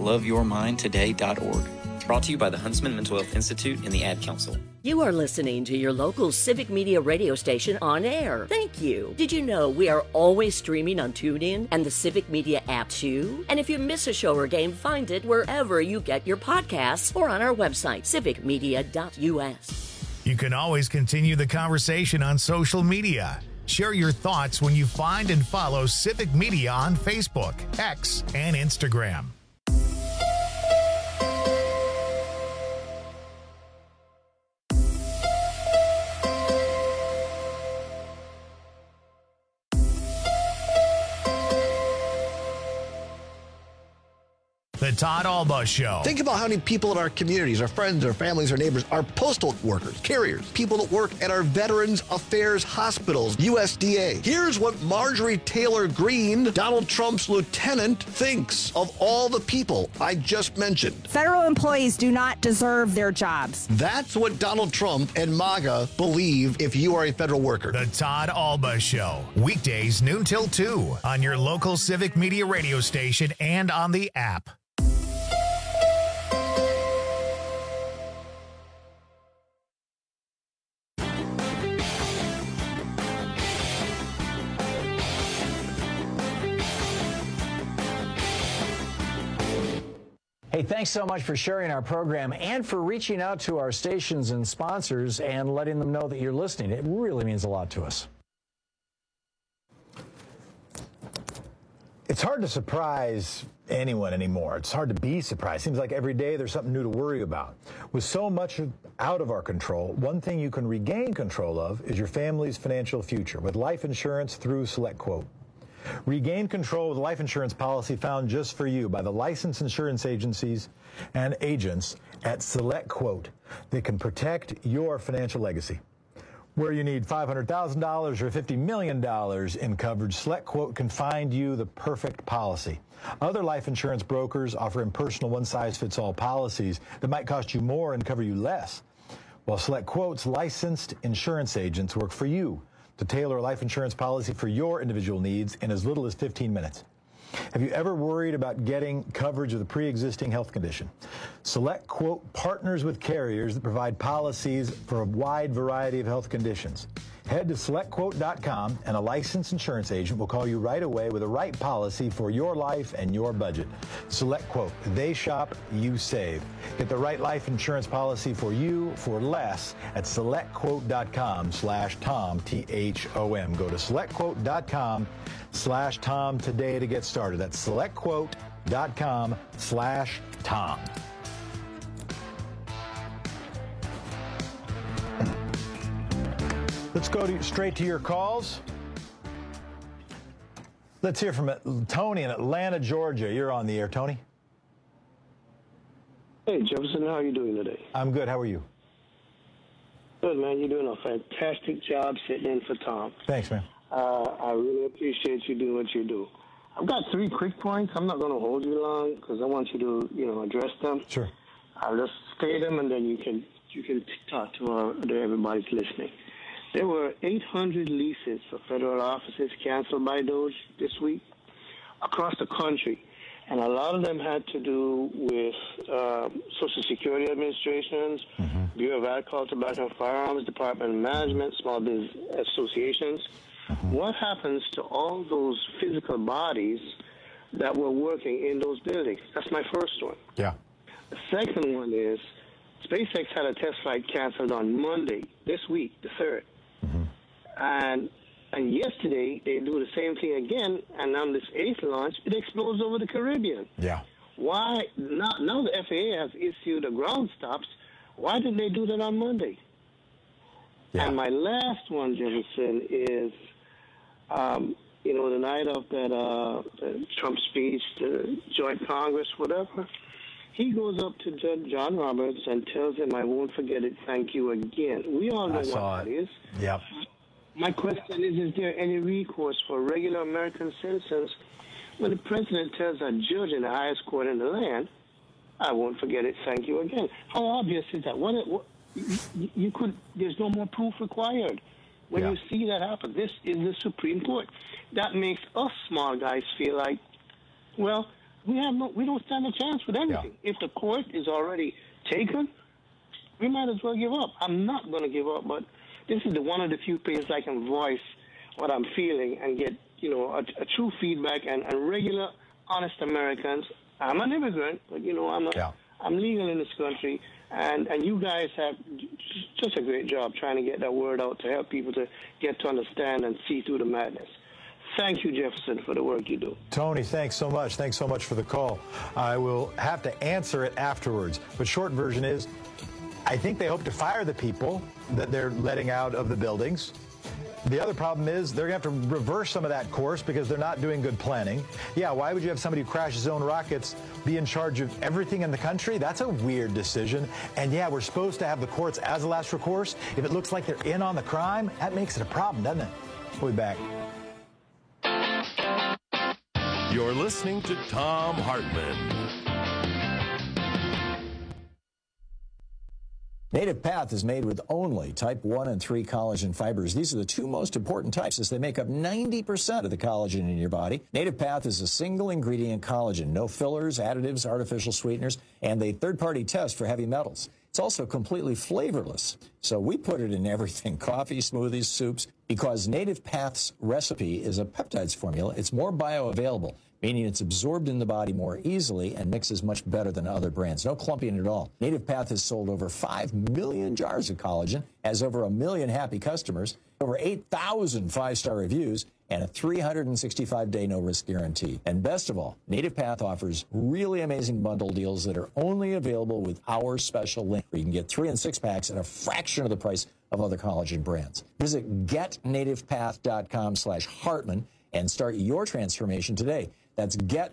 loveyourmindtoday.org. Brought to you by the Huntsman Mental Health Institute and the Ad Council. You are listening to your local Civic Media radio station on air. Thank you. Did you know we are always streaming on TuneIn and the Civic Media app too? And if you miss a show or game, find it wherever you get your podcasts or on our website, civicmedia.us. You can always continue the conversation on social media. Share your thoughts when you find and follow Civic Media on Facebook, X, and Instagram. The Todd Alba Show. Think about how many people in our communities, our friends, our families, our neighbors, are postal workers, carriers, people that work at our Veterans Affairs hospitals, USDA. Here's what Marjorie Taylor Greene, Donald Trump's lieutenant, thinks of all the people I just mentioned. Federal employees do not deserve their jobs. That's what Donald Trump and MAGA believe if you are a federal worker. The Todd Alba Show. Weekdays noon till 2 on your local Civic Media radio station and on the app. Hey, thanks so much for sharing our program and for reaching out to our stations and sponsors and letting them know that you're listening. It really means a lot to us. It's hard to surprise anyone anymore. It's hard to be surprised. Seems like every day there's something new to worry about. With so much out of our control, one thing you can regain control of is your family's financial future with life insurance through SelectQuote. Regain control with a life insurance policy found just for you by the licensed insurance agencies and agents at SelectQuote that can protect your financial legacy. Where you need $500,000 or $50 million in coverage, SelectQuote can find you the perfect policy. Other life insurance brokers offer impersonal one-size-fits-all policies that might cost you more and cover you less, while SelectQuote's licensed insurance agents work for you to tailor a life insurance policy for your individual needs in as little as 15 minutes. Have you ever worried about getting coverage of a pre-existing health condition? SelectQuote partners with carriers that provide policies for a wide variety of health conditions. Head to SelectQuote.com and a licensed insurance agent will call you right away with the right policy for your life and your budget. SelectQuote. They shop, you save. Get the right life insurance policy for you for less at SelectQuote.com/Tom, T-H-O-M. Go to SelectQuote.com/Tom today to get started. That's SelectQuote.com/Tom. Let's go straight to your calls. Let's hear from Tony in Atlanta, Georgia. You're on the air, Tony. Hey, Jefferson, how are you doing today? I'm good. How are you? Good, man. You're doing a fantastic job sitting in for Tom. Thanks, man. I really appreciate you doing what you do. I've got 3 quick points. I'm not going to hold you long because I want you to, address them. Sure. I'll just state them and then you can talk to everybody's listening. There were 800 leases for federal offices canceled by DOJ this week across the country, and a lot of them had to do with Social Security administrations, Bureau of Alcohol, Tobacco, and Firearms, Department of Management, small business associations. What happens to all those physical bodies that were working in those buildings? That's my first one. Yeah. The second one is SpaceX had a test flight canceled on Monday, this week, the 3rd. And yesterday, they do the same thing again, and on this 8th launch, it explodes over the Caribbean. Yeah. Why? Now the FAA has issued a ground stops. Why didn't they do that on Monday? Yeah. And my last one, Jefferson, is, the night of that Trump speech, the joint Congress, whatever, he goes up to Judge John Roberts and tells him, I won't forget it, thank you again. We all know what that is. Yep. My question is there any recourse for regular American citizens when the president tells a judge in the highest court in the land, I won't forget it, thank you again? How obvious is that? There's no more proof required when you see that happen. This is the Supreme Court. That makes us small guys feel like, well, we don't stand a chance with anything. Yeah. If the court is already taken, we might as well give up. I'm not going to give up, but this is one of the few places I can voice what I'm feeling and get, a true feedback and regular, honest Americans. I'm an immigrant, but, I'm legal in this country, and you guys have just a great job trying to get that word out to help people to get to understand and see through the madness. Thank you, Jefferson, for the work you do. Tony, thanks so much. Thanks so much for the call. I will have to answer it afterwards. But short version is, I think they hope to fire the people that they're letting out of the buildings. The other problem is they're going to have to reverse some of that course because they're not doing good planning. Yeah, why would you have somebody who crashes his own rockets be in charge of everything in the country? That's a weird decision. And yeah, we're supposed to have the courts as a last recourse. If it looks like they're in on the crime, that makes it a problem, doesn't it? We'll be back. You're listening to Thom Hartmann. Native Path is made with only type 1 and 3 collagen fibers. These are the 2 most important types as they make up 90% of the collagen in your body. Native Path is a single ingredient collagen, no fillers, additives, artificial sweeteners, and a third-party test for heavy metals. It's also completely flavorless. So we put it in everything, coffee, smoothies, soups, because Native Path's recipe is a peptides formula. It's more bioavailable, meaning it's absorbed in the body more easily and mixes much better than other brands. No clumping at all. Native Path has sold over 5 million jars of collagen, has over 1 million happy customers, over 8,000 5-star reviews, and a 365-day no-risk guarantee. And best of all, Native Path offers really amazing bundle deals that are only available with our special link, where you can get 3 and 6 packs at a fraction of the price of other collagen brands. Visit getnativepath.com/Hartman and start your transformation today. That's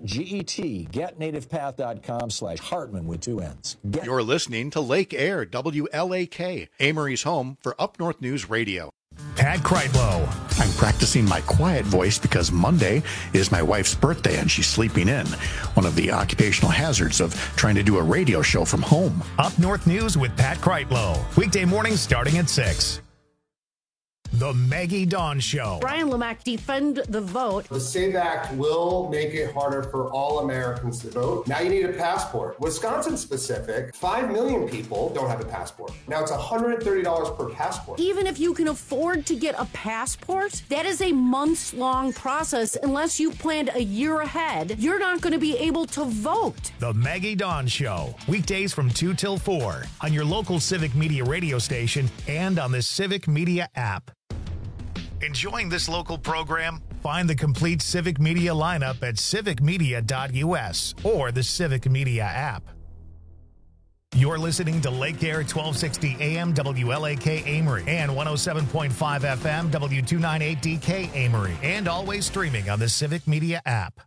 getnativepath.com/Hartman with 2 N's. You're listening to Lake Air, WLAK, Amory's home for Up North News Radio. Pat Kreitlow. I'm practicing my quiet voice because Monday is my wife's birthday and she's sleeping in. One of the occupational hazards of trying to do a radio show from home. Up North News with Pat Kreitlow. Weekday mornings starting at 6. The Maggie Dawn Show. Brian Lamack, defend the vote. The SAVE Act will make it harder for all Americans to vote. Now you need a passport. Wisconsin specific, 5 million people don't have a passport. Now it's $130 per passport. Even if you can afford to get a passport, that is a months-long process. Unless you planned a year ahead, you're not going to be able to vote. The Maggie Dawn Show. Weekdays from 2 till 4 on your local Civic Media radio station and on the Civic Media app. Enjoying this local program? Find the complete Civic Media lineup at civicmedia.us or the Civic Media app. You're listening to Lake Air 1260 AM WLAK Amory and 107.5 FM W298DK Amory, and always streaming on the Civic Media app.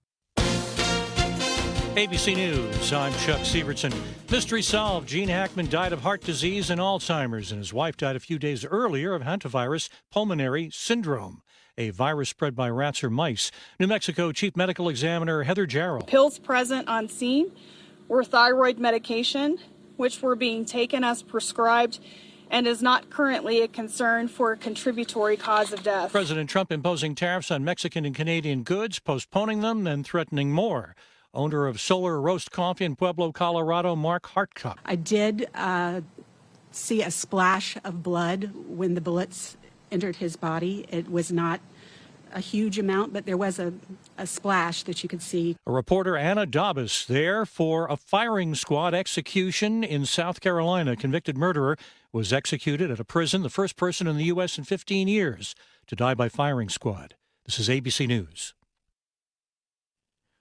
ABC News, I'm Chuck Sievertson. Mystery solved. Gene Hackman died of heart disease and Alzheimer's, and his wife died a few days earlier of hantavirus pulmonary syndrome, a virus spread by rats or mice. New Mexico Chief Medical Examiner Heather Jarrell. Pills present on scene were thyroid medication, which were being taken as prescribed and is not currently a concern for a contributory cause of death. President Trump imposing tariffs on Mexican and Canadian goods, postponing them and threatening more. Owner of Solar Roast Coffee in Pueblo, Colorado, Mark Hartcup. I did see a splash of blood when the bullets entered his body. It was not a huge amount, but there was a splash that you could see. A reporter, Anna Dobbs, there for a firing squad execution in South Carolina. Convicted murderer was executed at a prison, the first person in the U.S. in 15 years to die by firing squad. This is ABC News.